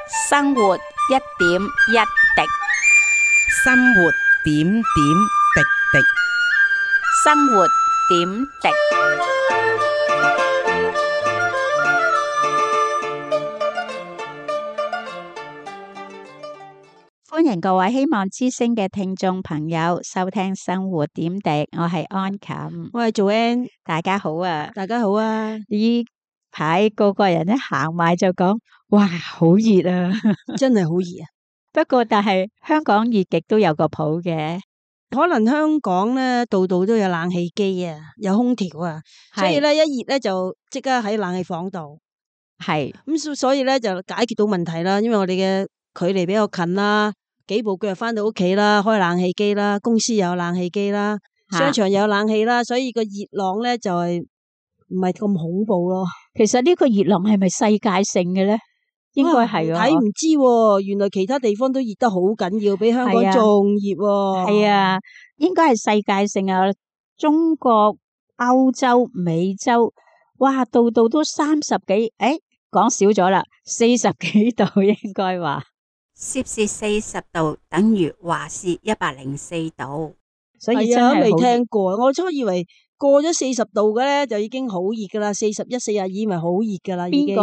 生活一點一滴， 生活點點滴滴。 生活點滴。歡迎各位希望之聲嘅聽眾朋友收聽生活點滴，我係安琴， 我係Joanne， 大家好啊！ 大家好啊！ 呢排個個人一行埋就講，哇，好熱啊！ 真係好熱啊！ 不過但係香港熱極都有個譜嘅， 可能香港咧度度都有冷氣機啊，有空調啊，所以咧一熱咧就即刻喺冷氣房度。 係咁所以咧就解決到問題啦，因為我哋嘅距離比較近啦，幾步腳就翻到屋企啦，開冷氣機啦，公司有冷氣機啦，商場有冷氣啦，所以個熱浪咧就係唔係咁恐怖咯。 其實呢個熱浪係咪世界性嘅咧？應該係睇唔知喎，原來其他地方都熱得好緊要，比香港仲熱喎。 係啊，應該係世界性啊！中國、歐洲、美洲，哇，度度都30幾，講少咗啦，40幾度應該話。攝氏40度等於華氏104度，所以真係未聽過。我初以為過咗40度嘅咧就已經好熱噶啦，41、42咪好熱噶啦，已經。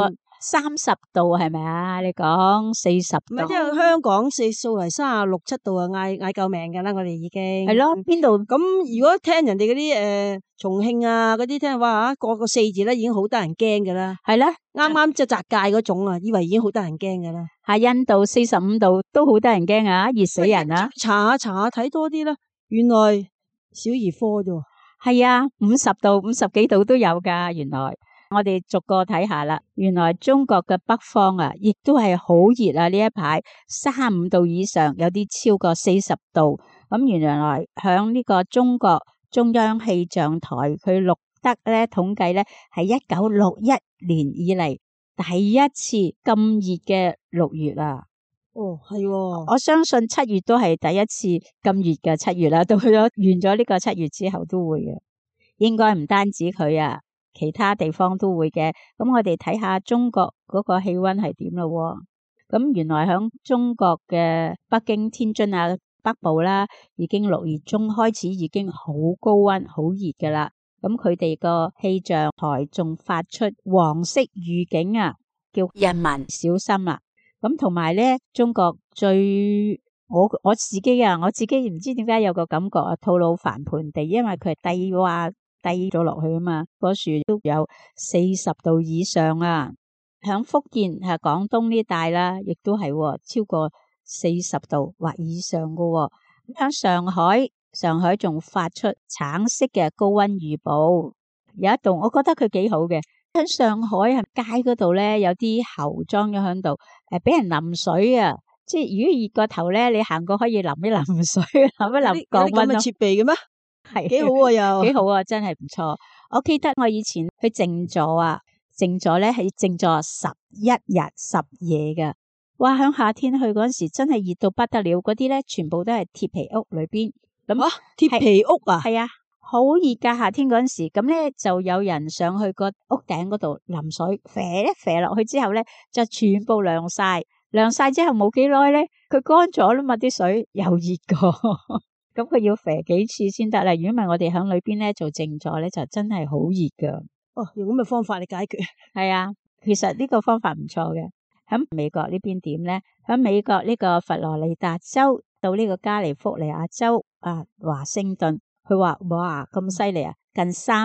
30度係咪啊？你講40度， 唔係，因為香港四數係36、7度啊，嗌救命噶啦，我哋已經係咯。邊度咁？如果聽人哋嗰啲重慶啊嗰啲聽話吓，過個4字咧已經好得人驚噶啦。 係啦， 啱啱即係窄界嗰種啊，以為已經好得人驚噶啦。 喺印度45度都好得人驚啊，熱死人啊！ 查下睇多啲啦，原來小兒科啫。 係啊，50度、50幾度都有噶，原來。我哋逐個睇下啦，原來中國嘅北方啊，亦都係好熱啊！呢一排35度以上，有啲超過40度。咁原來響呢個中國中央氣象台，佢錄得咧統計咧係1961年以嚟第一次咁熱嘅6月啊！ 哦，係喎， 我相信7月都係第一次咁熱嘅7月啦。到去咗完咗呢個7月之後都會嘅，應該唔單止佢啊。其他地方都會嘅，咁我哋睇下中國嗰個氣溫係點咯。咁原來響中國嘅北京、天津啊北部啦，已經6月中開始已經好高溫、好熱噶啦。咁佢哋個氣象台仲發出黃色預警啊，叫人民小心啦。咁同埋咧，中國我自己唔知點解有個感覺啊，吐魯番盆地，因為佢係低咗落去啊嘛，嗰樹都有40度以上啊。響福建係廣東呢帶啦，亦都係超過40度或以上噶。響上海仲發出橙色嘅高溫預報。有一度我覺得佢幾好嘅，喺上海係街嗰度咧，有啲猴裝咗喺度，俾人淋水啊！即係如果熱個頭咧，你行過可以淋一淋水，淋一淋降溫咯。有啲咁嘅設備嘅咩？ 係幾好啊，又幾好啊，真係唔錯。我記得我以前去靜坐啊，靜坐咧係靜坐11日10夜嘅。哇，響夏天去嗰陣時真係熱到不得了，嗰啲咧全部都係鐵皮屋裏邊。咁鐵皮屋啊？係啊，好熱噶夏天嗰陣時。咁咧就有人上去個屋頂嗰度淋水，啡一啡落去之後咧就全部涼晒。涼晒之後冇幾耐咧，佢乾咗啦嘛，啲水又熱過。咁佢要肥幾次先得啦，如果唔係我哋喺裏邊咧做靜坐咧，就真係好熱噶。 哦，用咁嘅方法嚟解決。係啊，其實呢個方法唔錯嘅。喺美國呢邊點咧？喺美國呢個佛羅里達州到呢個加利福尼亞州華盛頓，佢話哇咁犀利啊！近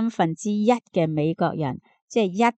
1/3嘅美國人，即係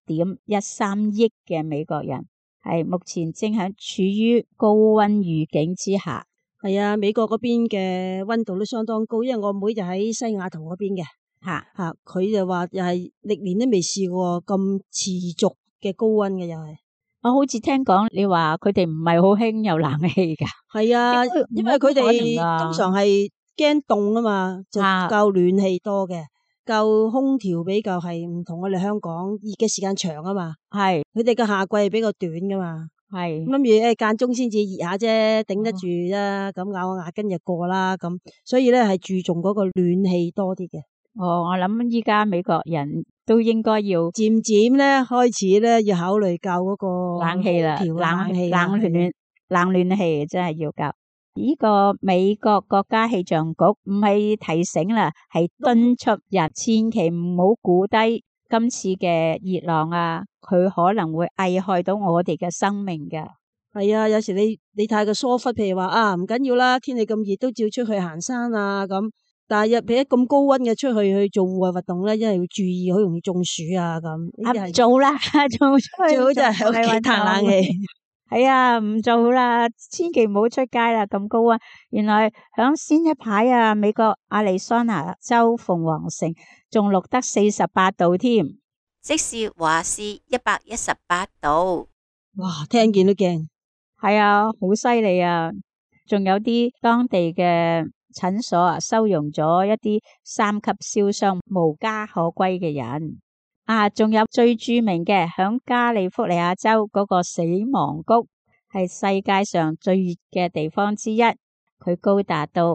1.13億嘅美國人，係目前正喺處於高溫預警之下。 係啊，美國嗰邊嘅溫度都相當高，因為我妹就喺西雅圖嗰邊嘅，佢就話又係歷年都未試過咁持續嘅高溫嘅，又係。 我好似聽講你話佢哋唔係好興有冷氣噶。 係啊，因為佢哋通常係驚凍啊嘛，就較暖氣多嘅，較空調比較係唔同我哋香港熱嘅時間長啊嘛。係，佢哋嘅夏季係比較短噶嘛。係諗住間中先至熱下啫，頂得住啦，咁咬下牙根就過啦咁，所以咧係注重嗰個暖氣多啲嘅。 我諗依家美國人都應該要漸漸咧開始咧要考慮教嗰個冷氣啦，冷暖氣真係要教。呢個美國國家氣象局唔係提醒啦，係敦促人千祈唔好估低今次嘅熱浪啊，佢可能會危害到我哋嘅生命噶。 係啊，有時你太過疏忽，譬如話唔緊要啦，天氣咁熱都照出去行山啊咁。但係譬如咁高溫嘅出去做戶外活動咧，因為要注意，好容易中暑啊咁。 做啦，做出去最好就係喺屋企嘆冷氣。 係啊，唔做啦，千祈唔好出街啦，咁高溫。原來響先一排啊，美國亞利桑那州鳳凰城仲錄得48度添， 即是華氏118度。 哇，聽見都驚。 係啊，好犀利啊！仲有啲當地嘅診所啊，收容咗一啲3級燒傷無家可歸嘅人。仲有最著名嘅響加利福尼亞州嗰個死亡谷，係世界上最熱嘅地方之一，佢高達到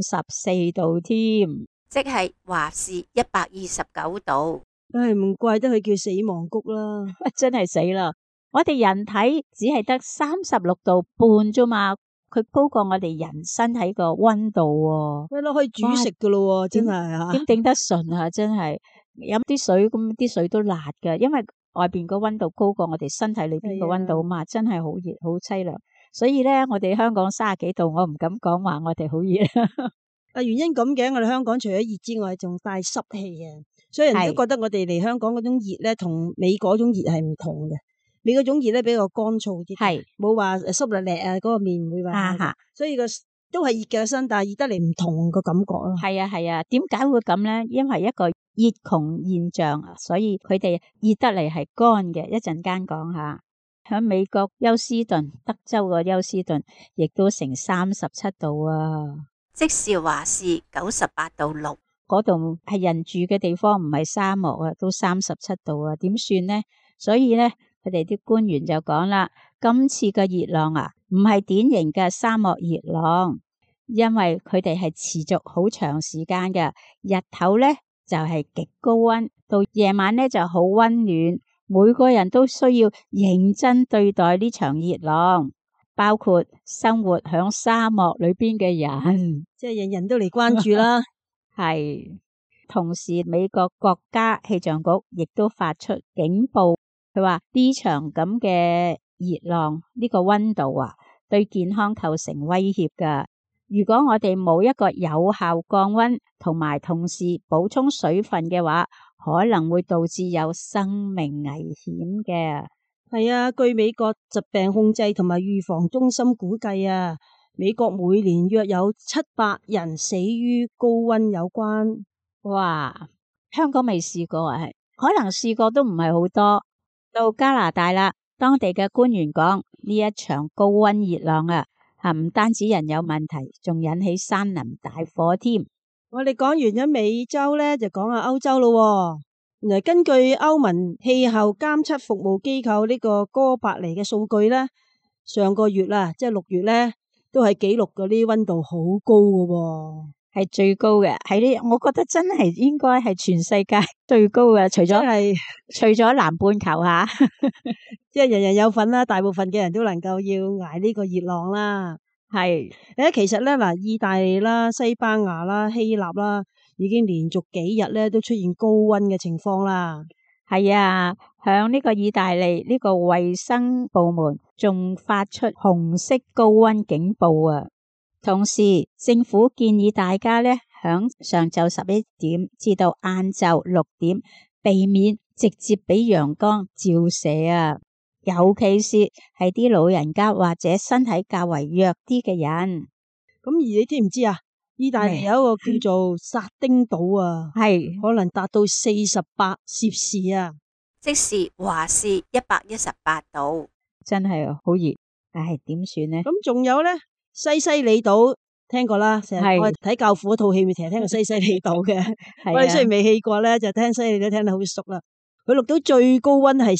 54度添， 即係華氏129度。 唔怪得佢叫死亡谷啦， 真係死啦！我哋人體只係得36度半啫嘛，佢高過我哋人身體個溫度喎。 係咯，可以煮食噶咯，真係啊！ 點頂得順啊！真係飲啲水咁，啲水都辣噶，因為外邊個溫度高過我哋身體裏邊個溫度嘛，真係好熱，好淒涼。所以咧，我哋香港30幾度，我唔敢講話我哋好熱。 原因咁嘅，我哋香港除咗熱之外，仲帶濕氣嘅，所以人都覺得我哋嚟香港嗰種熱咧，同美嗰種熱係唔同嘅。美嗰種熱咧比較乾燥啲，係冇話濕立立啊，嗰個面唔會話，所以都係熱嘅身，但係熱得嚟唔同個感覺咯。係啊，點解會咁咧？因為一個熱窮現象，所以佢哋熱得嚟係乾嘅。一陣間講下，喺美國休斯頓，德州個休斯頓亦都成37度啊， 即是華氏98度6。 嗰度係人住嘅地方，唔係沙漠啊，都37度啊，點算呢？所以咧，佢哋啲官員就講啦，今次嘅熱浪唔係典型嘅沙漠熱浪，因為佢哋係持續好長時間嘅，日頭咧就係極高溫，到夜晚咧就好溫暖，每個人都需要認真對待呢場熱浪，包括生活響沙漠裏邊嘅人， 即係人人都嚟關注啦。 係，同時美國國家氣象局亦都發出警報。佢話呢場咁嘅熱浪，呢個溫度對健康構成威脅噶。如果我哋冇一個有效降溫同埋同時補充水分嘅話，可能會導致有生命危險嘅。 係啊，據美國疾病控制同埋預防中心估計啊，美國每年約有700人死於高溫有關。 哇，香港未試過啊，可能試過都唔係好多。到加拿大啦，當地嘅官員講呢一場高溫熱浪唔單止人有問題，仲引起山林大火添。 我哋講完咗美洲咧，就講下歐洲咯。原來根據歐盟氣候監測服務機構呢個哥白尼嘅數據咧，上個月啦，即係6月咧，都係紀錄嗰啲溫度好高嘅， 係最高嘅。我覺得真係應該係全世界最高嘅，除咗南半球吓， 即係人人有份啦，大部分嘅人都能夠要挨呢個熱浪啦。係其實咧嗱，意大利啦、西班牙啦、希臘啦，已經連續幾日咧都出現高溫嘅情況啦。 係啊，響呢個意大利呢個衛生部門仲發出紅色高溫警報啊。同時，政府建議大家咧響上晝11點至到晏晝6點，避免直接俾陽光照射啊。尤其是係啲老人家或者身體較為弱啲嘅人。 咁而你知唔知啊？意大利有一個叫做薩丁島啊，係可能達到48攝氏啊， 即是華氏118度， 真係好熱。唉，點算呢？ 咁仲有咧，西西里島聽過啦，成日我哋睇教父嗰套戲，咪成日聽過西西里島嘅。我哋雖然未去過咧，就聽西西里都聽得好熟啦。佢錄到最高溫係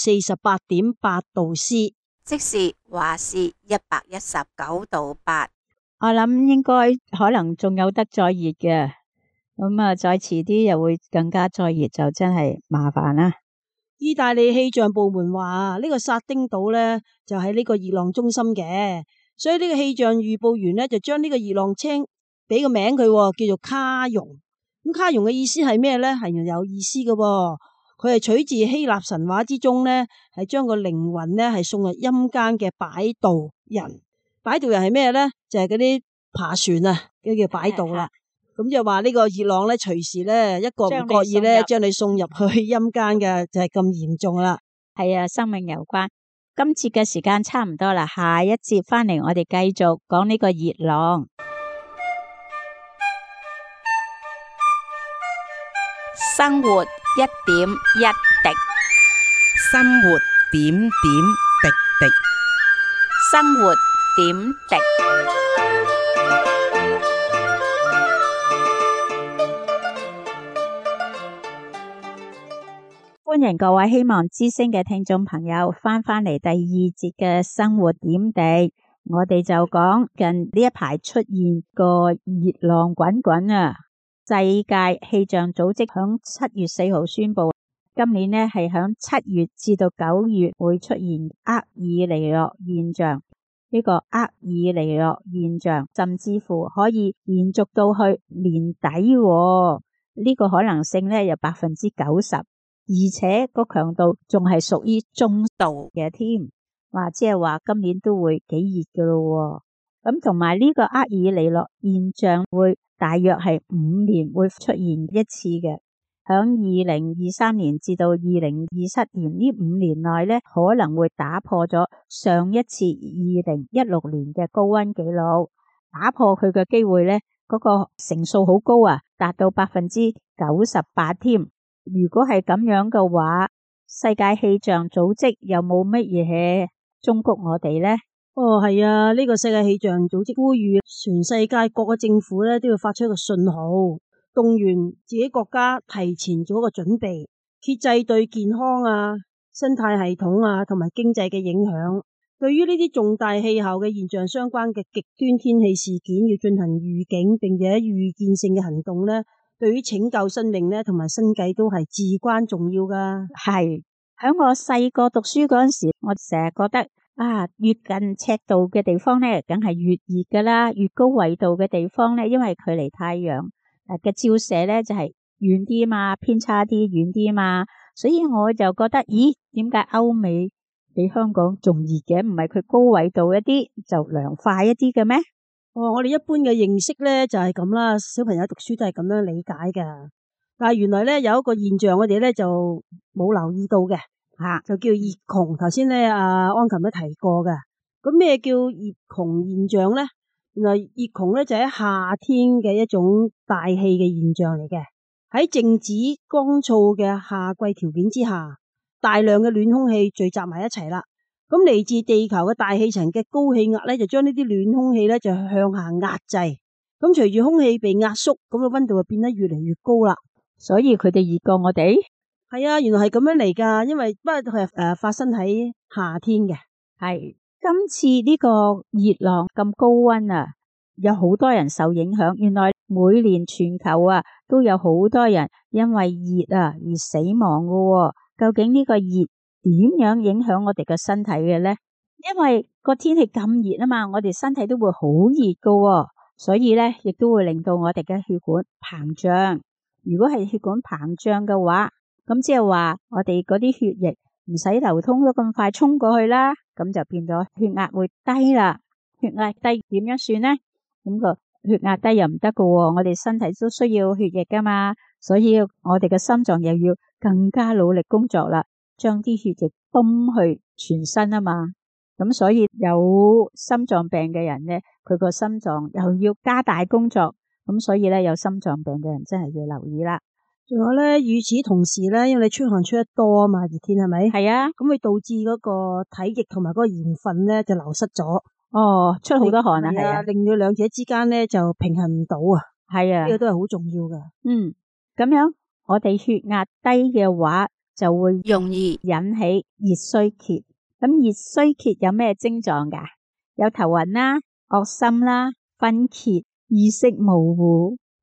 48.8度 C， 即是華氏119度8。 我諗應該可能仲有得再熱嘅。 咁啊，再遲啲又會更加再熱，就真係麻煩啦。 意大利氣象部門話呢個薩丁島咧就喺呢個熱浪中心嘅，所以呢個氣象預報員咧就將呢個熱浪稱俾個名佢，叫做卡戎。咁卡戎嘅意思係咩咧？係有意思嘅，佢係取自希臘神話之中咧，係將個靈魂咧係送入陰間嘅擺渡人。擺渡人係咩咧？就係嗰啲爬船啊，叫擺渡啦。咁就話呢個熱浪咧，隨時咧一個唔覺意咧，將你送入去陰間嘅，就係咁嚴重啦。 係啊，生命攸關。今次嘅時間差唔多啦，下一節翻嚟我哋繼續講呢個熱浪。 生活一點一滴， 生活點點滴滴， 生活點滴。 歡迎各位希望之聲嘅聽眾朋友翻嚟第二節嘅生活點滴，我哋就講近呢一排出現個熱浪滾滾啊！世界氣象組織響7月4號宣布，今年呢係響7月至到9月會出現厄爾尼諾現象，呢個厄爾尼諾現象甚至乎可以延續到去年底，呢個可能性呢有90%。而且個強度仲係屬於中度嘅添，即係話今年都會幾熱㗎咯。咁同埋呢個厄爾尼諾現象會大約係5年會出現一次嘅，響2023年至到2027年呢5年內呢，可能會打破咗上一次2016年嘅高溫紀錄，打破佢嘅機會呢，嗰個成數好高啊，達到98%添。如果係咁樣嘅話，世界氣象組織有冇乜嘢忠告我哋呢？ 係啊，呢個世界氣象組織呼籲全世界各個政府咧都要發出一個信號，動員自己國家提前做一個準備，遏制對健康啊、生態系統啊同埋經濟嘅影響。對於呢啲重大氣候嘅現象相關嘅極端天氣事件，要進行預警並且預見性嘅行動呢，對於拯救生命呢同埋生計都係至關重要噶。 係喺我細個讀書嗰陣時，我成日覺得越近赤道嘅地方呢，梗係越熱噶啦，越高緯度嘅地方呢，因為距離太陽嘅照射呢就係遠啲嘛，偏差啲遠啲嘛，所以我就覺得，咦，點解歐美比香港仲熱嘅？唔係佢高緯度一啲就涼快一啲嘅咩？ 我哋一般嘅認識咧就係咁啦，小朋友讀書都係咁樣理解嘅。但係原來咧有一個現象我哋咧就冇留意到嘅，就叫熱穹。頭先咧安琴都提過嘅。咁咩叫熱穹現象咧？原來熱穹咧就喺夏天嘅一種大氣嘅現象嚟嘅。喺靜止乾燥嘅夏季條件之下，大量嘅暖空氣聚集埋一齊啦。咁嚟自地球嘅大氣層嘅高氣壓咧，就將呢啲暖空氣咧就向下壓制。咁隨住空氣被壓縮，咁個溫度就變得越嚟越高啦。 所以佢哋熱過我哋？ 係啊，原來係咁樣嚟噶。因為不過佢係發生喺夏天嘅。 係今次呢個熱浪咁高溫啊，有好多人受影響。原來每年全球都有好多人因為熱而死亡噶。究竟呢個熱點樣影響我哋嘅身體嘅呢？因為個天氣咁熱啊嘛，我哋身體都會好熱噶，所以呢亦都會令到我哋嘅血管膨脹。如果係血管膨脹嘅話，咁即係話我哋嗰啲血液唔使流通咗咁快衝過去啦，咁就變咗血壓會低啦。血壓低點樣算呢？咁個血壓低又唔得噶，我哋身體都需要血液噶嘛，所以我哋嘅心臟又要更加努力工作啦，將啲血液泵去全身啊嘛。咁所以有心臟病嘅人呢，佢個心臟又要加大工作，咁所以呢，有心臟病嘅人真係要留意啦。 仲有呢，與此同時呢，因為你出汗出得多啊嘛，熱天係咪？係啊，咁會導致嗰個體液同埋嗰個鹽分呢就流失咗。 出好多汗啊，係啊， 令到兩者之間呢就平衡唔到啊。 係啊， 呢個都係好重要噶。 咁樣我哋血壓低嘅話，就會容易引起熱衰竭。咁熱衰竭有咩症狀噶？有頭暈啦、惡心啦、昏厥、意識模糊、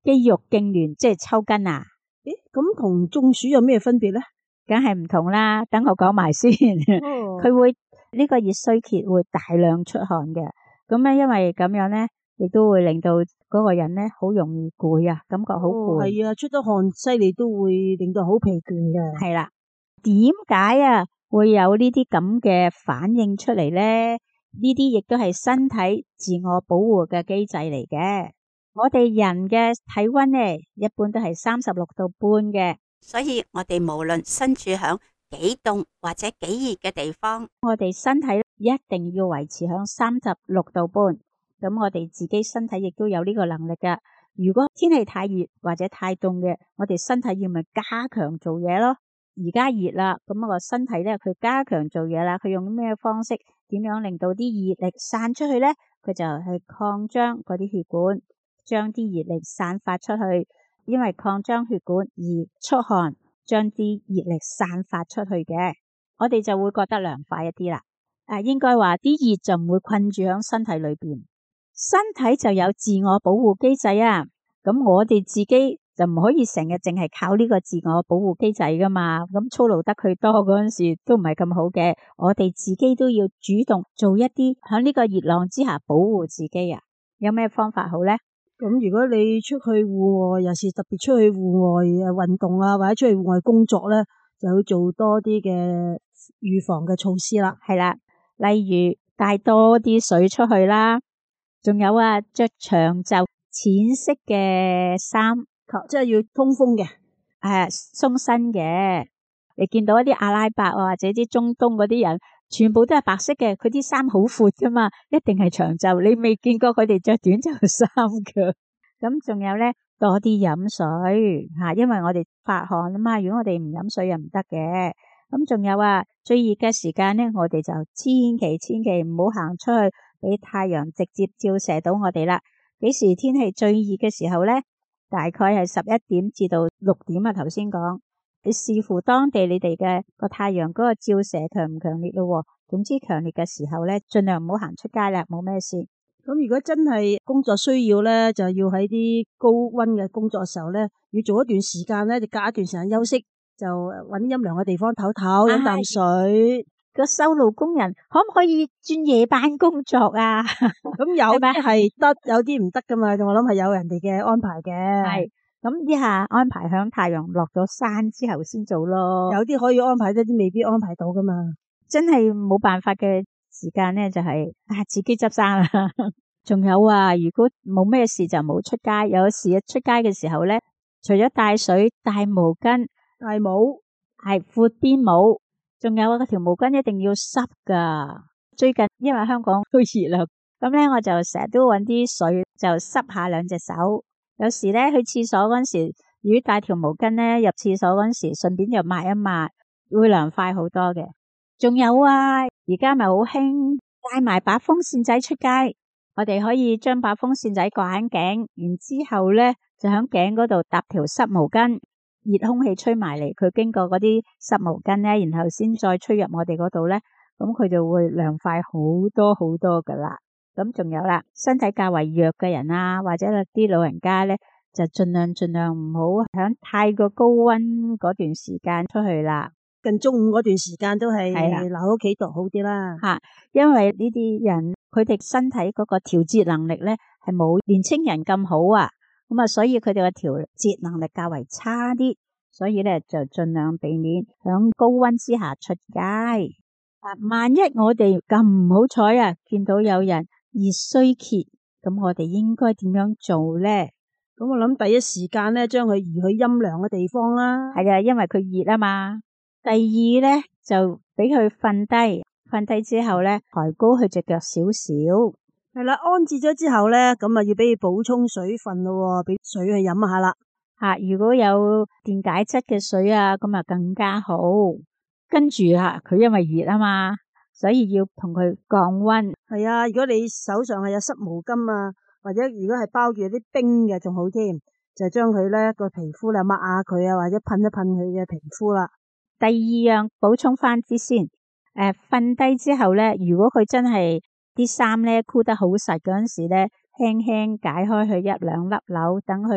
肌肉痙攣，即係抽筋啊。 咁同中暑有咩分別咧？ 梗係唔同啦，等我講埋先。佢會呢個熱衰竭會大量出汗嘅，咁咧因為咁樣咧，亦都會令到嗰個人咧好容易攰啊，感覺好攰。 係啊，出得汗犀利都會令到好疲倦嘅。 係啦，點解啊會有呢啲咁嘅反應出嚟咧？呢啲亦都係身體自我保護嘅機制嚟嘅。我哋人嘅體溫咧，一般都係36度半嘅， 所以我哋無論身處響幾凍或者幾熱嘅地方， 我哋身體一定要維持響36度半。咁我哋自己身體亦都有呢個能力噶。如果天氣太熱或者太凍嘅，我哋身體要咪加強做嘢咯。而家熱啦，咁我個身體咧佢加強做嘢啦，佢用咩方式？點樣令到啲熱力散出去咧？佢就係擴張嗰啲血管，將啲熱力散發出去。因為擴張血管而出汗，將啲熱力散發出去嘅，我哋就會覺得涼快一啲啦。應該話啲熱就唔會困住喺身體裏邊，身體就有自我保護機制啊。咁我哋自己就唔可以成日淨係靠呢個自我保護機制噶嘛。咁操勞得佢多嗰陣時都唔係咁好嘅，我哋自己都要主動做一啲喺呢個熱浪之下保護自己啊。有咩方法好咧？ 咁如果你出去戶外，又是特別出去戶外運動啊，或者出去戶外工作咧，就要做多啲嘅預防嘅措施啦。 係啦，例如帶多啲水出去啦，仲有啊，着長袖淺色嘅衫， 即係要通風嘅， 鬆身嘅。你見到一啲阿拉伯或者啲中東嗰啲人，全部都係白色嘅，佢啲衫好闊噶嘛，一定係長袖，你未見過佢哋着短袖衫噶。咁仲有咧，多啲飲水吓，因為我哋發汗啊嘛，如果我哋唔飲水又唔得嘅。咁仲有啊，最熱嘅時間咧，我哋就千祈唔好行出去，俾太陽直接照射到我哋啦。幾時天氣最熱嘅時候咧？大概係11點至到6點啊，頭先講。你視乎當地你哋嘅個太陽嗰個照射強唔強烈咯。總之強烈嘅時候咧，盡量唔好行出街啦，冇咩事。 咁如果真係工作需要咧，就要喺啲高溫嘅工作時候咧，要做一段時間咧，就隔一段時間休息，就搵啲陰涼嘅地方唞唞，飲啖水。 個修路工人可唔可以轉夜班工作啊？ 咁有啲係得，有啲唔得噶嘛。我諗係有人哋嘅安排嘅。 係。咁以下安排響太陽落咗山之後先做咯。 有啲可以安排，有啲未必安排到噶嘛。 真係冇辦法嘅時間咧，就係自己執生啦。仲有啊，如果冇咩事就冇出街。有時出街嘅時候咧，除咗帶水、帶毛巾、 帶帽， 係闊啲帽。仲有嗰條毛巾一定要濕噶。最近因為香港都熱啦，咁咧我就成日都搵啲水就濕下兩隻手。有時咧去廁所嗰陣時，如果帶條毛巾咧入廁所嗰陣時，順便就抹一抹，會涼快好多嘅。仲有啊，而家咪好興帶埋把風扇仔出街，我哋可以將把風扇仔掛喺頸，然之後咧就喺頸嗰度搭條濕毛巾，熱空氣吹埋嚟，佢經過嗰啲濕毛巾咧，然後先再吹入我哋嗰度咧，咁佢就會涼快好多好多噶啦。咁仲有啦，身體較為弱嘅人啊，或者啲老人家咧，就盡量唔好響太過高溫嗰段時間出去啦。 近中午嗰段時間都係留喺屋企度好啲啦。 因為呢啲人佢哋身體嗰個調節能力咧係冇年青人咁好啊，咁啊所以佢哋嘅調節能力較為差啲，所以咧就盡量避免響高溫之下出街。萬一我哋咁唔好彩啊，見到有人熱衰竭，咁我哋應該點樣做咧？ 咁我諗第一時間咧，將佢移去陰涼嘅地方啦。 係啊，因為佢熱啊嘛。第二咧就俾佢瞓低，瞓低之後咧抬高佢隻腳少少。 係啦，安置咗之後咧，咁啊要俾佢補充水分咯，俾水去飲下啦。 如果有電解質嘅水啊，咁啊更加好。跟住佢因為熱啊嘛，所以要同佢降溫。 係啊，如果你手上係有濕毛巾啊，或者如果係包住啲冰嘅仲好添，就將佢咧個皮膚咧抹下佢啊，或者噴一噴佢嘅皮膚啦。 第二樣補充翻啲先，瞓低之後咧，如果佢真係啲衫咧箍得好實嗰陣時咧，輕輕解開佢1-2粒紐，等佢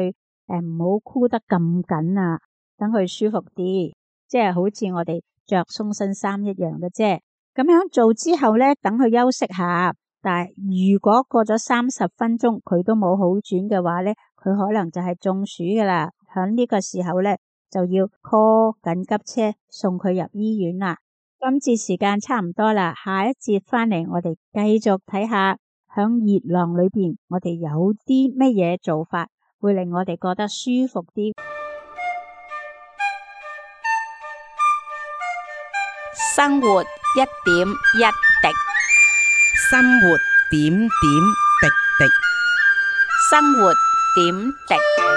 唔好箍得咁緊啊，等佢舒服啲，即係好似我哋着鬆身衫一樣嘅啫。咁樣做之後咧，等佢休息下。但係如果過咗30分鐘佢都冇好轉嘅話咧，佢可能就係中暑噶啦。響呢個時候咧，就要 call 緊急車送佢入醫院啦。今次時間差唔多啦，下一節翻嚟我哋繼續睇下響熱浪裏邊我哋有啲乜嘢做法會令我哋覺得舒服啲。 生活一點一滴， 生活點點滴滴， 生活點滴。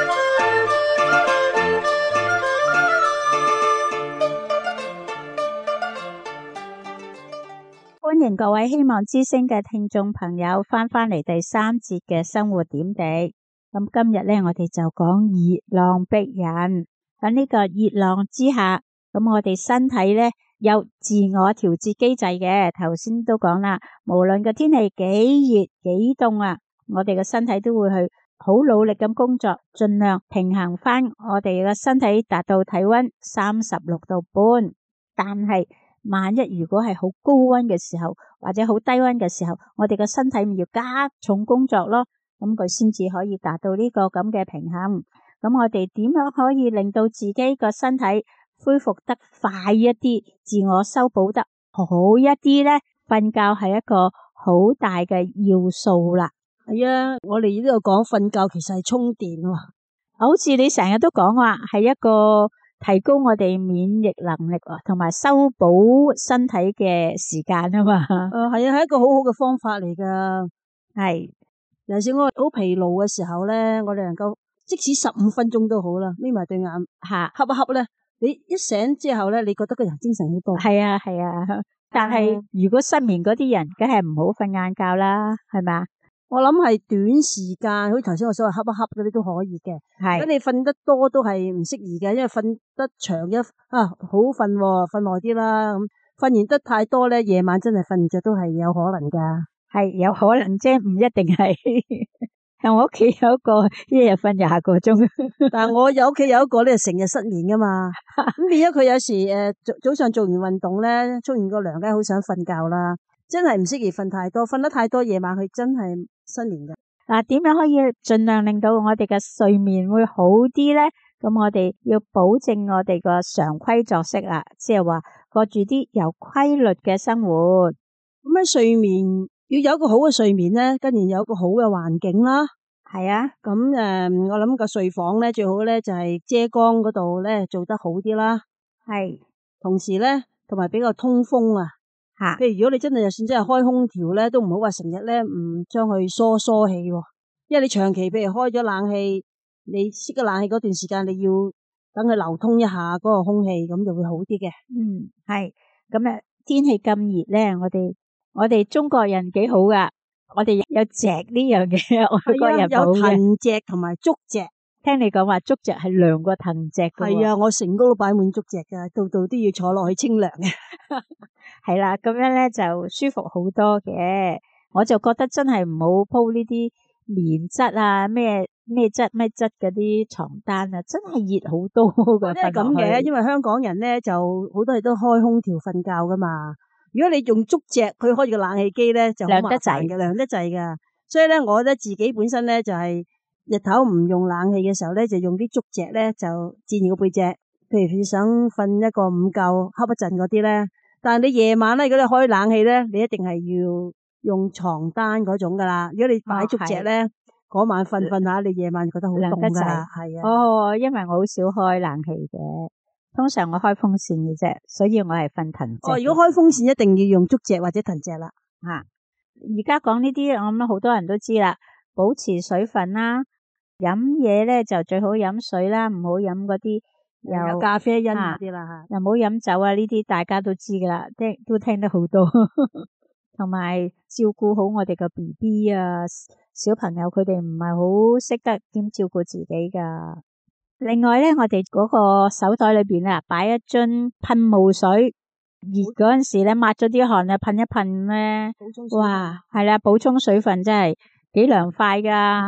歡迎各位希望之聲嘅聽眾朋友翻嚟第3節嘅生活點滴。咁今日咧，我哋就講熱浪逼人。喺呢個熱浪之下，咁我哋身體咧有自我調節機制嘅。頭先都講啦，無論個天氣幾熱幾凍啊，我哋嘅身體都會去好努力咁工作，盡量平衡翻我哋嘅身體達到體溫36度半。但係萬一如果係好高溫嘅時候，或者好低溫嘅時候，我哋嘅身體咪要加重工作咯，咁佢先至可以達到呢個咁嘅平衡。咁我哋點樣可以令到自己個身體恢復得快一啲，自我修補得好一啲呢？瞓覺係一個好大嘅要素啦。 係啊，我哋呢度講瞓覺其實係充電喎。 好似你成日都講話係一個提高我哋免疫能力同埋修補身體嘅時間啊嘛。 係啊，係一個好好嘅方法嚟噶。 係， 尤其是我好疲勞嘅時候咧，我哋能夠即使15分鐘都好啦，眯埋對眼吓瞌一瞌咧，你一醒之後咧，你覺得個人精神好多。 係啊係啊，但係如果失眠嗰啲人，梗係唔好瞓晏覺啦，係咪？ 我諗係短時間，好似頭先我所謂瞌一瞌嗰啲都可以嘅。 係， 咁你瞓得多都係唔適宜嘅，因為瞓得長好瞓瞓耐啲啦。咁瞓完得太多咧，夜晚真係瞓唔着都係有可能噶。 係有可能啫，唔一定係。喺我屋企有一個一日瞓20個鐘， 但係我有屋企有一個咧，成日失眠噶嘛。咁變咗佢有時早上做完運動咧，沖完個涼梗係好想瞓覺啦。真係唔適宜瞓太多，瞓得太多夜晚佢真係失眠嘅。 嗱，點樣可以盡量令到我哋嘅睡眠會好啲咧？咁我哋要保證我哋個常規作息啦，即係話過住啲有規律嘅生活。 咁喺睡眠要有一個好嘅睡眠咧，跟住有一個好嘅環境啦。 係啊， 咁我諗個睡房咧最好咧就係遮光嗰度咧做得好啲啦。 係， 同時咧同埋比較通風啊。吓，譬如如果你真係就算真係開空調咧，都唔好話成日咧唔將佢疏氣喎。因為你長期譬如開咗冷氣，你熄咗冷氣嗰段時間，你要等佢流通一下嗰個空氣，咁就會好啲嘅。 係。咁天氣咁熱咧，我哋中國人幾好噶，我哋有席呢樣嘢，外國人冇嘅。有藤席同埋竹席。 聽你講話竹席係涼過藤席嘅。 係啊，我成屋都擺滿竹席噶，度度都要坐落去清涼嘅。 係啦，咁樣咧就舒服好多嘅。我就覺得真係唔好鋪呢啲棉質啊，咩質嗰啲床單啊，真係熱好多噶。即係咁嘅， 因為香港人咧就好多人都開空調瞓覺噶嘛。如果你用竹席，佢開住個冷氣機咧就好麻煩嘅，涼得滯噶。所以咧，我覺得自己本身咧就係日頭唔用冷氣嘅時候咧，就用啲竹席咧就墊住個背脊。譬如你想瞓一個午覺瞌一陣嗰啲咧。但係你夜晚咧，如果你開冷氣咧，你一定係要用床單嗰種噶啦。如果你擺竹席咧，嗰晚瞓下，你夜晚覺得好凍噶。係啊。 因為我好少開冷氣嘅，通常我開風扇嘅啫，所以我係瞓藤席。 如果開風扇一定要用竹席或者藤席啦。 而家講呢啲，我諗好多人都知啦。保持水分啦，飲嘢咧就最好飲水啦，唔好飲嗰啲。有咖啡因嗰啲啦吓， 又唔好飲酒啊！呢啲大家都知噶啦，都聽得好多。同埋照顧好我哋個 BB 啊，小朋友佢哋唔係好識得點照顧自己噶。另外咧，我哋嗰個手袋裏邊啊，擺一樽噴霧水，熱嗰陣時咧抹咗啲汗啊，噴一噴咧，哇，係啦，補充水分真係幾涼快噶。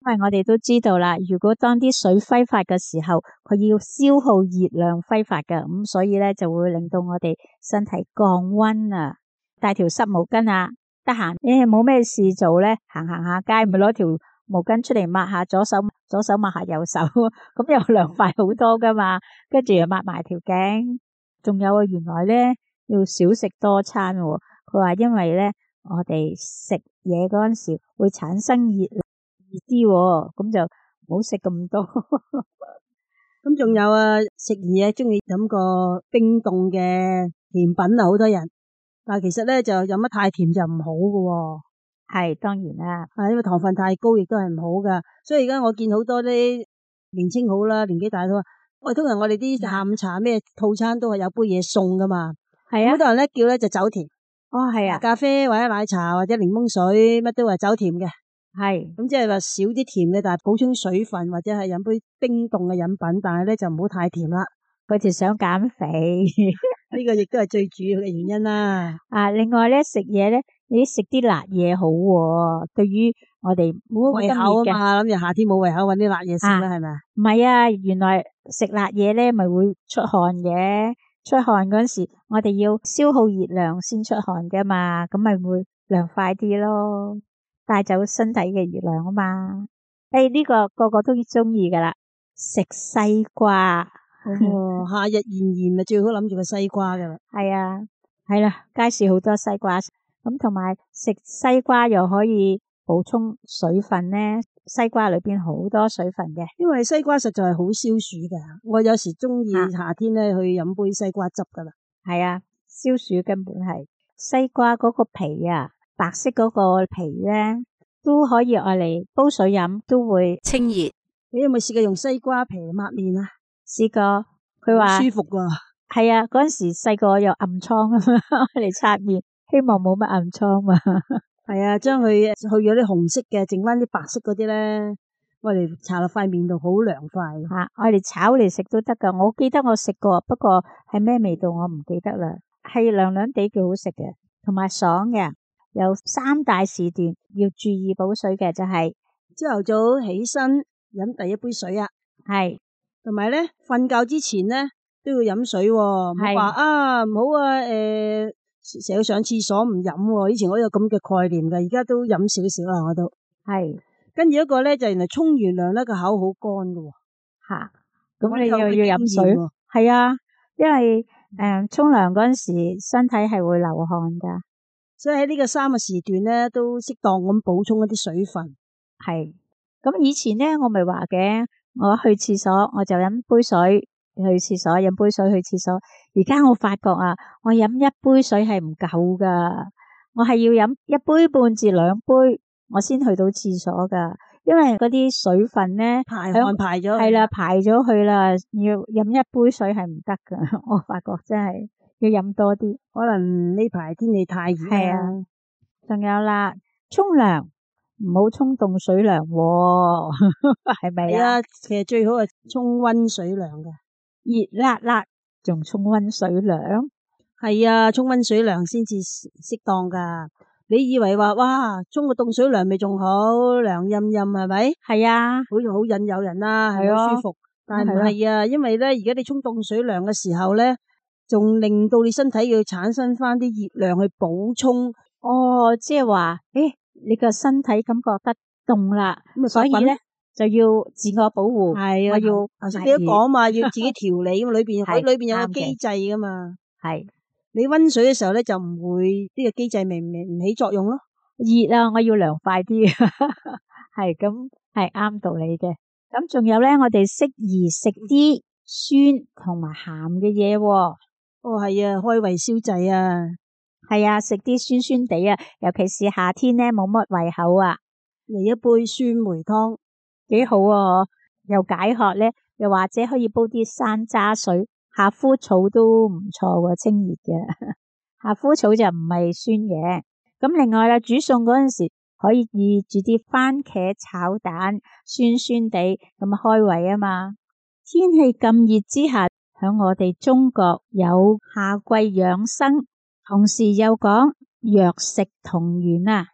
因為我哋都知道啦，如果當啲水揮發嘅時候，佢要消耗熱量揮發嘅，咁所以咧就會令到我哋身體降溫啊。帶條濕毛巾啊，得閒冇咩事做咧，行下街咪攞條毛巾出嚟抹下左手抹下右手，咁又涼快好多噶嘛。跟住又抹埋條頸。仲有啊，原來咧要少食多餐喎。佢話因為咧我哋食嘢嗰陣時會產生熱啲，咁就唔好食咁多。 咁仲有啊，食完嘢中意飲個冰凍嘅甜品啊，好多人。但係其實咧就飲得太甜就唔好㗎。 係當然啦， 因為糖分太高亦都係唔好噶。所以而家我見好多啲年青好啦，年紀大都話，喂，通常我哋啲下午茶咩套餐都係有杯嘢送噶嘛。係啊，好多人咧叫咧就走甜。哦，係啊，咖啡或者奶茶或者檸檬水乜都係走甜嘅。係，咁即係話少啲甜嘅，但係補充水分或者係飲杯冰凍嘅飲品，但係咧就唔好太甜啦。 佢哋想減肥， 呢個亦都係最主要嘅原因啦。 另外咧食嘢咧，你食啲辣嘢好喎，對於我哋冇胃口啊嘛，諗住夏天冇胃口搵啲辣嘢食啦，係咪？ 唔係啊，原來食辣嘢咧咪會出汗嘅，出汗嗰陣時我哋要消耗熱量先出汗噶嘛，咁咪會涼快啲咯，帶走身體嘅熱量啊嘛。呢個個個都中意噶啦，食西瓜。 夏日炎炎咪最好諗住個西瓜噶啦。 係啊，係啦，街市好多西瓜，咁同埋食西瓜又可以補充水分咧。西瓜裏邊好多水分嘅， 因為西瓜實在係好消暑噶。我有時中意夏天咧去飲杯西瓜汁噶啦。 係啊，消暑根本係西瓜嗰個皮啊，白色嗰個皮咧都可以愛嚟煲水飲，都會清熱。 你有冇試過用西瓜皮抹面啊？ 試過，佢話舒服㗎。 係啊，嗰陣時細個有暗瘡啊嘛，嚟擦面，希望冇乜暗瘡嘛。 係啊，將佢去咗啲紅色嘅，剩翻啲白色嗰啲咧，我哋搽落塊面度好涼快。 我哋炒嚟食都得噶，我記得我食過，不過係咩味道我唔記得啦。係涼涼地幾好食嘅，同埋爽嘅。有3大時段要注意補水嘅，就係朝頭早起身飲第一杯水啊。係。同埋咧，瞓覺之前咧都要飲水喎，唔好話唔好啊，成日上廁所唔飲喎。以前我有咁嘅概念㗎，而家都飲少少啦，我都係。跟住一個咧就原來沖完涼咧個口好乾㗎喎。 咁你又要飲水？係啊，因為沖涼嗰陣時身體係會流汗㗎， 所以喺呢個3個時段咧都適當咁補充一啲水分。 係。咁以前咧我咪話嘅。我去廁所我就飲杯水，去廁所飲杯水去廁所。而家我發覺啊，我飲一杯水係唔夠噶，我係要飲1杯半至2杯，我先去到廁所噶。因為嗰啲水分咧排汗排咗， 係啦，排咗去啦，要飲一杯水係唔得噶。我發覺真係要飲多啲， 可能呢排天氣太熱。係啊， 仲有啦，沖涼。唔好沖凍水涼喎，係咪啊？ 其實最好係沖溫水涼嘅， 熱辣辣仲沖溫水涼。 係啊，沖溫水涼先至適當噶。你以為話哇，沖個凍水涼咪仲好，涼陰陰係咪？係啊，好似好引誘人啦，係好舒服。但係唔係啊，因為咧，而家你沖凍水涼嘅時候咧，仲令到你身體要產生翻啲熱量去補充。 哦，即係話，你個身體感覺得凍啦，所以咧就要自我保護。係啊，我要你都講嘛，要自己調理，裏邊有個機制噶嘛。係你溫水嘅時候咧，就唔會呢個機制唔起作用咯。 熱啊，我要涼快啲。係咁，係啱道理嘅。咁仲有咧，我哋適宜食啲酸同埋鹹嘅嘢。哦， 係啊，開胃消滯啊。 係啊，食啲酸酸地啊，尤其是夏天咧冇乜胃口啊， 嚟一杯酸梅湯幾好啊，又解渴咧，又或者可以煲啲山楂水，夏枯草都唔錯喎，清熱嘅。夏枯草就唔係酸嘅。咁另外啦，煮餸嗰陣時可以煮啲番茄炒蛋，酸酸地咁開胃啊嘛。天氣咁熱之下，響我哋中國有夏季養生。同時又講藥食同源啊，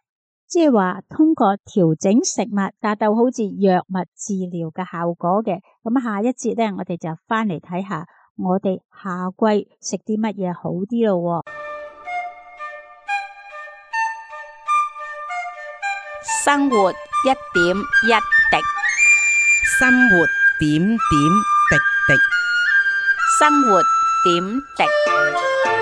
即係話通過調整食物達到好似藥物治療嘅效果嘅。咁下一節呢，我哋就翻嚟睇下我哋夏季食啲乜嘢好啲咯。 生活一點一滴， 生活點點滴滴， 生活點滴。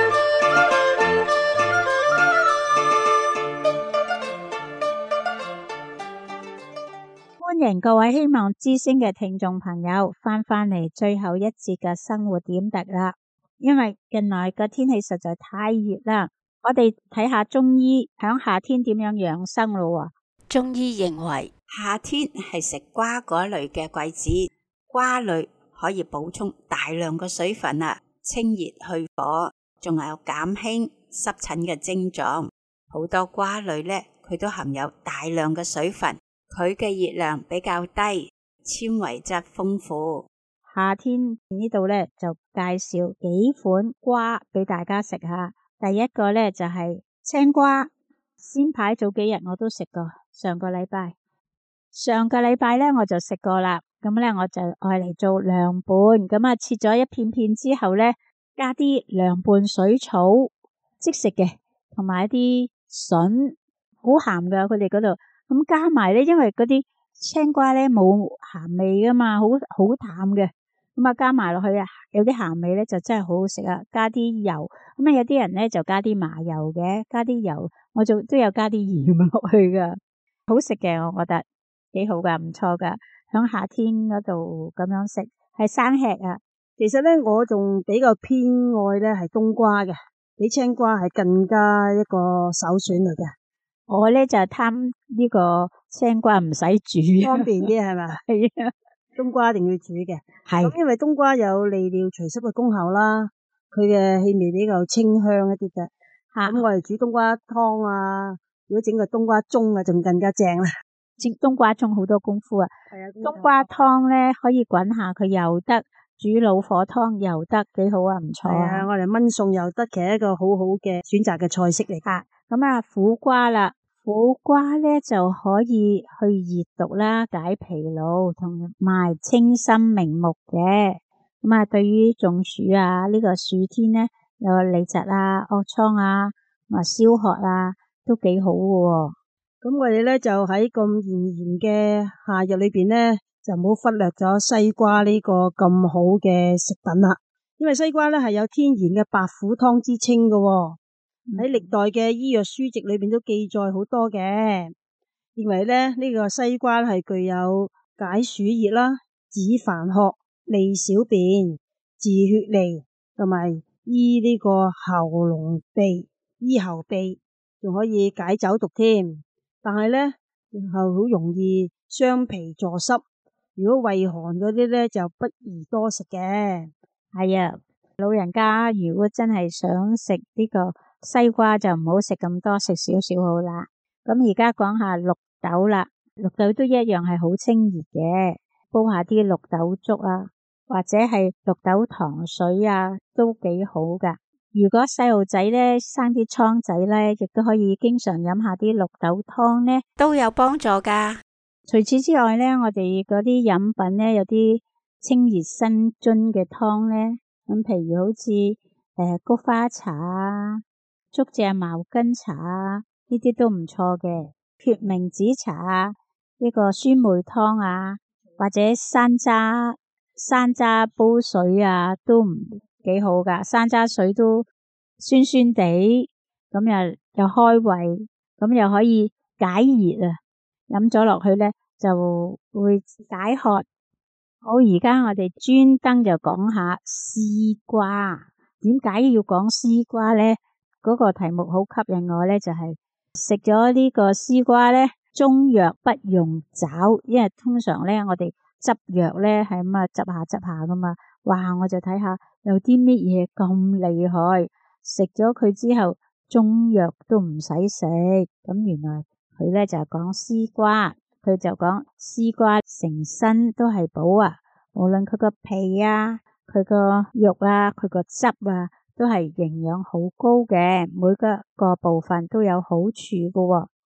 歡迎各位希望之聲嘅聽眾朋友翻嚟最後一節嘅生活點滴啦。因為近來個天氣實在太熱啦，我哋睇下中醫響夏天點樣養生咯。 中醫認為夏天係食瓜果類嘅季節，瓜類可以補充大量嘅水分啊，清熱去火，仲有減輕濕疹嘅症狀。好多瓜類呢，佢都含有大量嘅水分，佢嘅熱量比較低，纖維質豐富。 夏天呢度呢，就介紹幾款瓜俾大家食下。第一個呢，就係青瓜，先排早幾日我都食過，上個禮拜呢，我就食過啦。咁呢，我就愛嚟做涼拌，咁啊切咗一片片之後呢，加啲涼拌水草即食嘅，同埋一啲筍，好鹹噶佢哋嗰度。咁加埋呢，因為嗰啲青瓜呢冇鹹味噶嘛，好淡嘅。咁啊加埋落去啊，有啲鹹味呢就真係好好食啊！加啲油，咁啊有啲人呢就加啲麻油嘅，加啲油，我就都有加啲鹽落去噶，好食嘅，我覺得幾好噶，唔錯噶。響夏天嗰度咁樣食係生吃啊。 其實呢，我仲比較偏愛呢係冬瓜嘅，比青瓜係更加一個首選嚟嘅。 我呢就貪呢個青瓜唔使煮， 方便啲係咪？ 係啊。 冬瓜一定要煮嘅， 係咁因為冬瓜有利尿除濕嘅功效啦，佢嘅氣味比較清香一啲嘅。咁我哋煮冬瓜湯啊，如果整個冬瓜盅啊，仲更加正啦。 整冬瓜盅好多功夫啊。 係啊， 冬瓜湯咧可以滾下佢又得，煮老火湯又得，幾好啊，唔錯啊。 係啊，我哋燜餸又得，其實一個好好嘅選擇嘅菜式嚟㗎。 咁啊，苦瓜啦。苦瓜咧就可以去熱毒啦，解疲勞同埋清心明目嘅。咁啊，對於中暑啊，呢個暑天咧有痢疾啊、惡瘡啊、燒渴啊，都幾好嘅。 咁我哋咧就喺咁炎炎嘅夏日裏邊咧，就唔好忽略咗西瓜呢個咁好嘅食品啦。因為西瓜咧係有天然嘅白虎湯之稱嘅。喺歷代嘅醫藥書籍裏邊都記載好多嘅，認為咧呢個西瓜係具有解暑熱啦、止煩渴、利小便、治血痢，同埋醫呢個喉嚨痹、醫喉痹，仲可以解酒毒添。但係咧又好容易傷脾助濕，如果胃寒嗰啲咧就不宜多食嘅。 係啊，老人家如果真係想食呢個西瓜就唔好食咁多，食少少好啦。咁而家講下綠豆啦，綠豆都一樣係好清熱嘅，煲下啲綠豆粥啊，或者係綠豆糖水啊，都幾好噶。如果細路仔咧生啲瘡仔咧，亦都可以經常飲下啲綠豆湯咧， 都有幫助噶。 除此之外咧，我哋嗰啲飲品咧有啲清熱生津嘅湯咧，咁譬如好似菊花茶啊、竹蔗茅根茶啊，呢啲都唔錯嘅。決明子茶啊，呢個酸梅湯啊，或者山楂煲水啊，都唔幾好噶。山楂水都酸酸地，咁又開胃，咁又可以解熱啊。飲咗落去咧就會解渴。好，而家我哋專登就講下絲瓜。點解要講絲瓜咧？嗰個題目好吸引我咧，就係食咗呢個絲瓜咧，中藥不用找，因為通常咧我哋執藥咧係咁啊執下噶嘛。哇！我就睇下有啲乜嘢咁厲害，食咗佢之後中藥都唔使食。咁原來佢咧就係講絲瓜，佢就講絲瓜成身都係寶啊，無論佢個皮啊、佢個肉啊、佢個汁啊，都係營養好高嘅，每個部分都有好處㗎喎。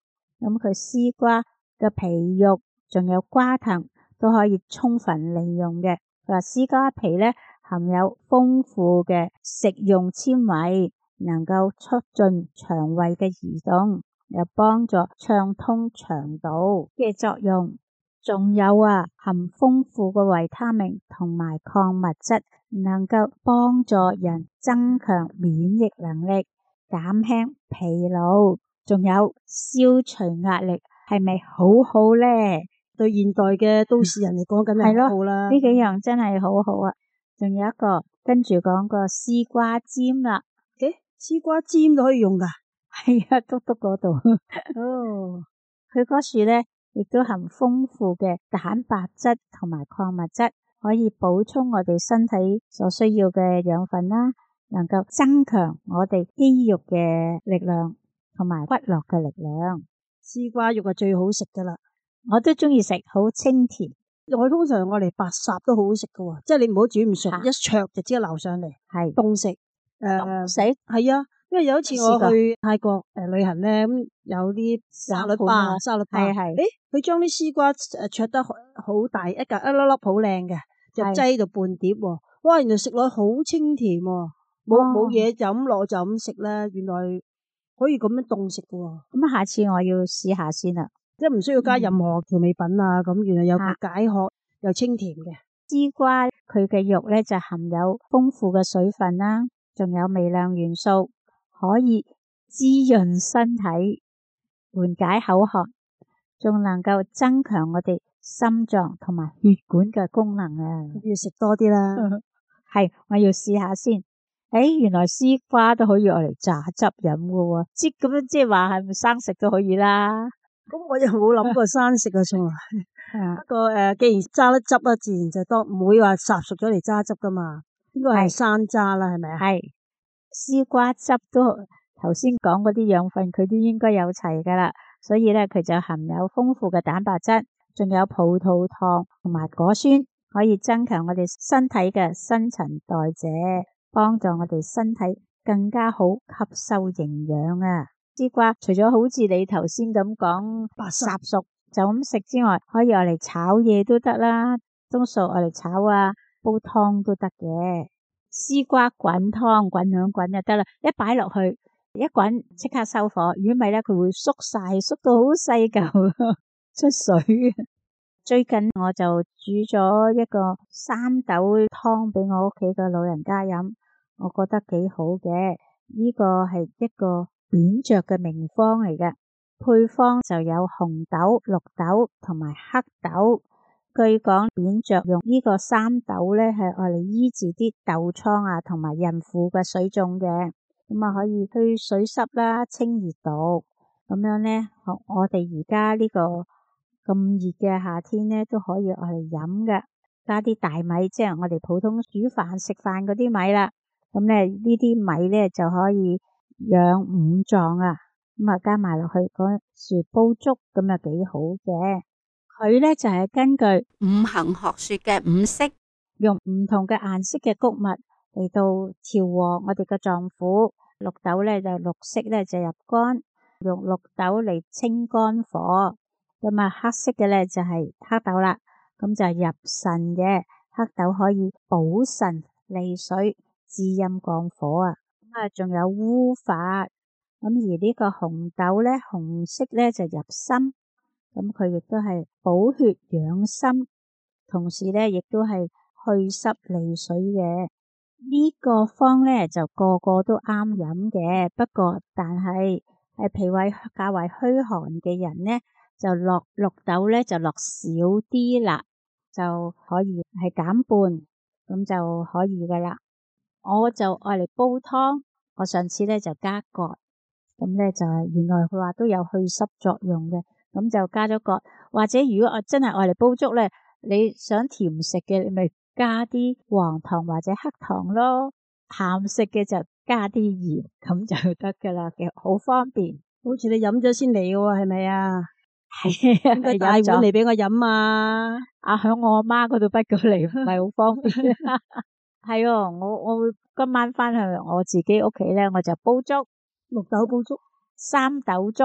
咁佢絲瓜嘅皮肉仲有瓜藤都可以充分利用嘅。佢話絲瓜皮咧含有豐富嘅食用纖維，能夠促進腸胃嘅移動，又幫助暢通腸道嘅作用。仲有含豐富嘅維他命同埋礦物質，能夠幫助人增強免疫能力，減輕疲勞，仲有消除壓力，係咪好好呢？ 對現代嘅都市人嚟講，梗係好好啦。 呢幾樣真係好好啊！仲有一個跟住講個絲瓜尖啦。 絲瓜尖都可以用噶？ 係啊，篤篤嗰度。 哦， 佢嗰樹咧亦都含豐富嘅蛋白質同埋礦物質，可以補充我哋身體所需要嘅養分啦，能夠增強我哋肌肉嘅力量同埋骨骼嘅力量。 絲瓜肉係最好食噶啦， 我都中意食，好清甜。 我通常我嚟白烚都好好食噶，即係你唔好煮唔熟，一灼就即刻撈上嚟，係凍食。 食係啊，因為有一次我去泰國旅行咧，咁有啲沙律吧，係，佢將啲絲瓜灼得好大一粒粒好靚嘅，就擠到半碟喎。哇，原來食落好清甜喎，冇嘢就咁落就咁食咧，原來可以咁樣凍食嘅喎。 咁下次我要試下先啦， 即係唔需要加任何調味品啊，咁原來有個解渴又清甜嘅。 絲瓜佢嘅肉咧就含有豐富嘅水分啦。仲有微量元素，可以滋潤身體，緩解口渴，仲能夠增強我哋心臟同埋血管嘅功能啊！ 要食多啲啦。 係，我要試下先。原來絲瓜都可以攞嚟榨汁飲㗎喎，咁樣即係話係咪生食都可以啦？ 咁我又冇諗過生食啊，從來。不過既然揸得汁啊，自然就多，唔會話烚熟咗嚟揸汁噶嘛。應該係生榨啦，係咪啊？係絲瓜汁都頭先講嗰啲養分，佢都應該有齊噶啦。所以咧，佢就含有豐富嘅蛋白質，仲有葡萄糖同埋果酸，可以增強我哋身體嘅新陳代謝，幫助我哋身體更加好吸收營養啊！絲瓜除咗好似你頭先咁講白烚熟就咁食之外，可以攞嚟炒嘢都得啦，多數攞嚟炒啊，煲湯都得嘅。絲瓜滾湯滾兩滾就得啦，一擺落去一滾即刻收火，如果唔係咧佢會縮晒，縮到好細嚿出水。最近我就煮咗一個三豆湯俾我屋企嘅老人家飲，我覺得幾好嘅。呢個係一個扁鵲嘅名方嚟嘅，配方就有紅豆、綠豆同埋黑豆。據講扁鵲用呢個三豆咧係愛嚟醫治啲痘瘡啊同埋孕婦嘅水腫嘅，咁啊可以去水濕啦、清熱毒。咁樣咧，我哋而家呢個咁熱嘅夏天咧都可以愛嚟飲嘅，加啲大米，即係我哋普通煮飯食飯嗰啲米啦。咁咧呢啲米咧就可以養五臟啊，咁啊加埋落去嗰時煲粥，咁啊幾好嘅。佢咧就係根據五行學說嘅五色， 用唔同嘅顏色嘅穀物嚟到調和我哋嘅臟腑。綠豆咧就綠色咧就入肝，用綠豆嚟清肝火。咁啊黑色嘅咧就係黑豆啦，咁就係入腎嘅。黑豆可以補腎利水、滋陰降火啊。咁啊仲有烏發，咁而呢個紅豆咧紅色咧就入心。咁佢亦都係補血養心，同時咧亦都係去濕利水嘅。呢個方咧就個個都啱飲嘅，不過但係脾胃較為虛寒嘅人咧，就落綠豆咧就落少啲啦，就可以係減半，咁就可以噶啦。我就愛嚟煲湯，我上次咧就加葛，咁咧就係原來佢話都有去濕作用嘅。咁就加咗葛，或者如果我真係愛嚟煲粥咧，你想甜食嘅，你咪加啲黃糖或者黑糖咯。鹹食嘅就加啲鹽，咁就得噶啦，其實好方便。 好似你飲咗先嚟嘅喎，係咪啊？ 係啊， 應該大碗嚟俾我飲啊！ 響我阿媽嗰度逼過嚟，唔係好方便。係哦，我會今晚翻去我自己屋企咧，我就煲粥， 綠豆煲粥、 三豆粥。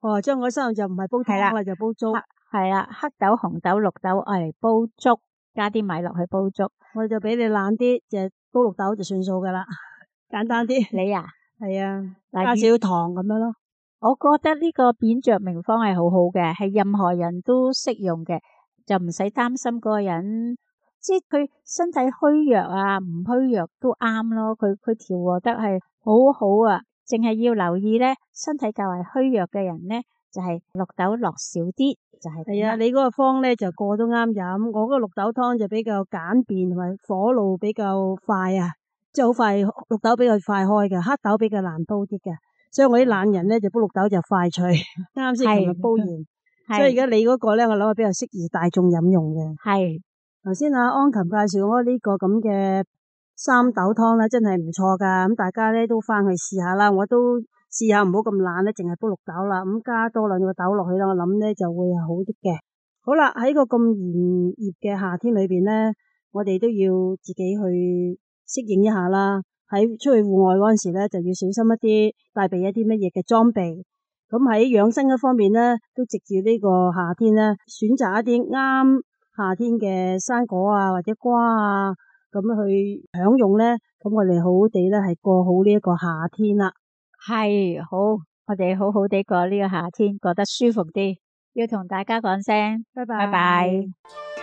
哦，將嗰三樣就唔係煲湯啦，就煲粥。 係啦，黑豆、紅豆、綠豆嚟煲粥，加啲米落去煲粥。 我就比你懶啲，就煲綠豆就算數噶啦，簡單啲。 你啊？ 係啊，加少糖咁樣咯。 我覺得呢個扁鵲名方係好好嘅，係任何人都適用嘅，就唔使擔心嗰個人，即係佢身體虛弱啊，唔虛弱都啱咯。佢調和得係好好啊，淨係要留意咧，身體較為虛弱嘅人咧，就係綠豆落少啲，就係。係啊， 你嗰個方咧就個個都啱飲，我嗰個綠豆湯就比較簡便同埋火路比較快啊，即係好快，綠豆比較快開嘅，黑豆比較難煲啲嘅，所以我啲懶人咧就煲綠豆就快脆，啱先琴日煲完，所以而家你嗰個咧我諗係比較適宜大眾飲用嘅。係頭先阿安琴介紹我呢個咁嘅三豆湯咧，真係唔錯噶，咁大家咧都翻去試下啦，我都試下唔好咁懶咧，淨係煲綠豆啦，咁加多兩個豆落去啦，我諗咧就會好啲嘅。好啦，喺個咁炎熱嘅夏天裏邊咧，我哋都要自己去適應一下啦。喺出去戶外嗰陣時咧，就要小心一啲，帶備一啲乜嘢嘅裝備。咁喺養生嗰方面咧，都藉住呢個夏天咧，選擇一啲啱夏天嘅生果啊，或者瓜啊，咁去享用咧，咁我哋好好地咧係過好呢一個夏天啦。 係好，我哋好好地過呢個夏天，過得舒服啲。要同大家講聲，拜拜。拜拜。